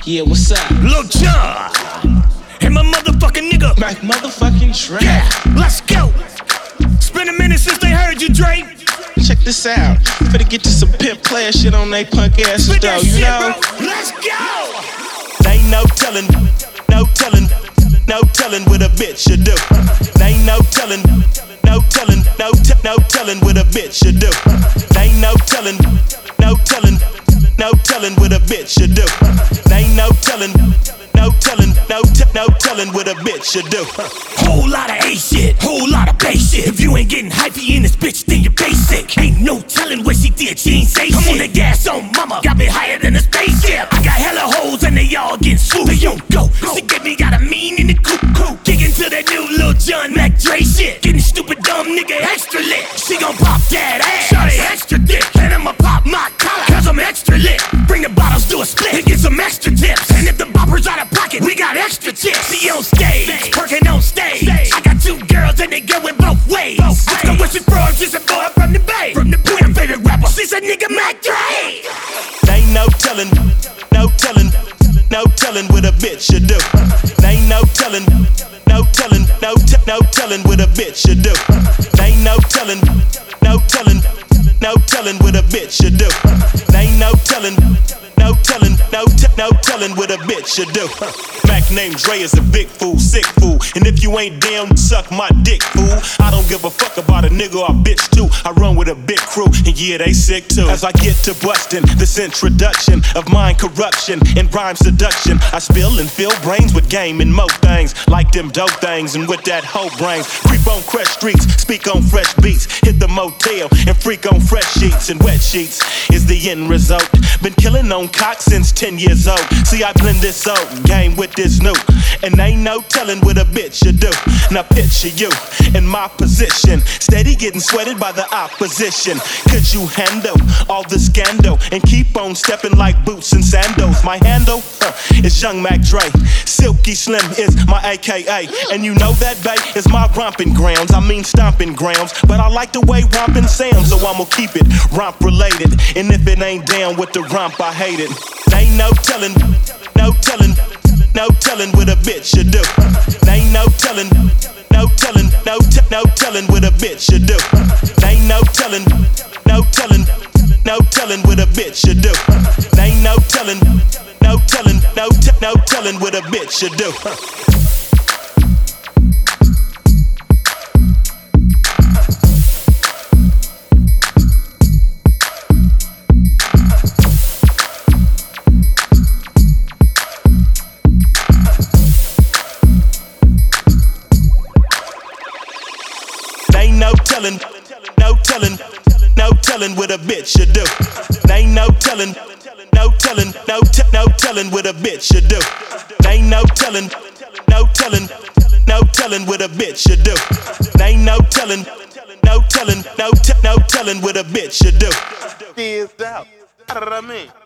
Yeah, what's up? Lil Jon and my motherfucking nigga Mac motherfucking Dre. Yeah, let's go. It's been a minute since they heard you, Dre. Check this out. Finna get to some pimp player shit on they punk asses Spit though, that you shit, know? bro. Let's go. Ain't no telling, no telling, no telling what a bitch should do. Ain't no telling, no telling, no telling what a bitch should do. Ain't no telling, no telling, no telling what a bitch should do. Ain't no telling, no telling, no telling what a bitch should do. Whole lot of A shit, whole lot of bass shit. If you ain't getting hypey in this bitch, then you're basic. Ain't no telling what she did, she ain't say shit. I'm on the gas on mama, got me higher than a spaceship. I got hella hoes and they all getting swooped. They don't go, she get me got a mean in the coop. Kicking to that new Lil Jon Mac Dre shit. Getting stupid dumb nigga extra lit. She gon' pop that ass, shawty extra dick. And I'ma pop my collar, cause I'm extra lit. Bring the bottles to a split and get some extra tips. And if the bopper's out of pocket, we got extra tips. See on stage, working on stage. I got two girls and they going both ways. Ask her what she from, she's a boy from the Bay. From the Bay, her favorite rapper, she's a nigga Mac Dre. Ain't no telling, no telling, no telling what a bitch should do. Ain't no telling, no telling, no telling what a bitch should do. Ain't no telling, no telling, no telling what a bitch should do. Ain't no telling, no telling, no telling what a bitch should do. Mac named Dre is a big fool, sick fool. And if you ain't down, suck my dick, fool. I don't give a fuck about a nigga or a bitch too. I run with a big crew, and yeah, they sick too. As I get to bustin', this introduction of mind corruption and rhyme seduction, I spill and fill brains with game and mo things, like them dope things and with that hoe brains. Creep on fresh streets, speak on fresh beats, hit the motel and freak on fresh sheets and wet sheets is the end result. Been killing on cock since 10 years old. See, I blend this old game with this new, and ain't no telling what a bitch should do. Now picture you in my position, steady getting sweated by the opposition. Could you handle all the scandal and keep on stepping like boots and sandals? My handle is Young Mac Dre. Silky Slim is my AKA, and you know that bay is my romping grounds. I mean stomping grounds, but I like the way romping sounds, so I'ma keep it romp related. And if it ain't down with the romp, I hate it. Ain't no telling, no telling, no telling what a bitch should do. Ain't no telling, no telling, no telling what a bitch should do. Ain't no telling, no telling, no telling what a bitch should do. Ain't no telling, no telling, no telling what a bitch should do. Ain't no telling, no telling, no telling what a bitch should do. Ain't no telling, no telling, no telling what a bitch should do. Ain't no telling, no telling, no telling what a bitch should do. Ain't no telling, no telling, no telling what a bitch should do. Out. What I mean?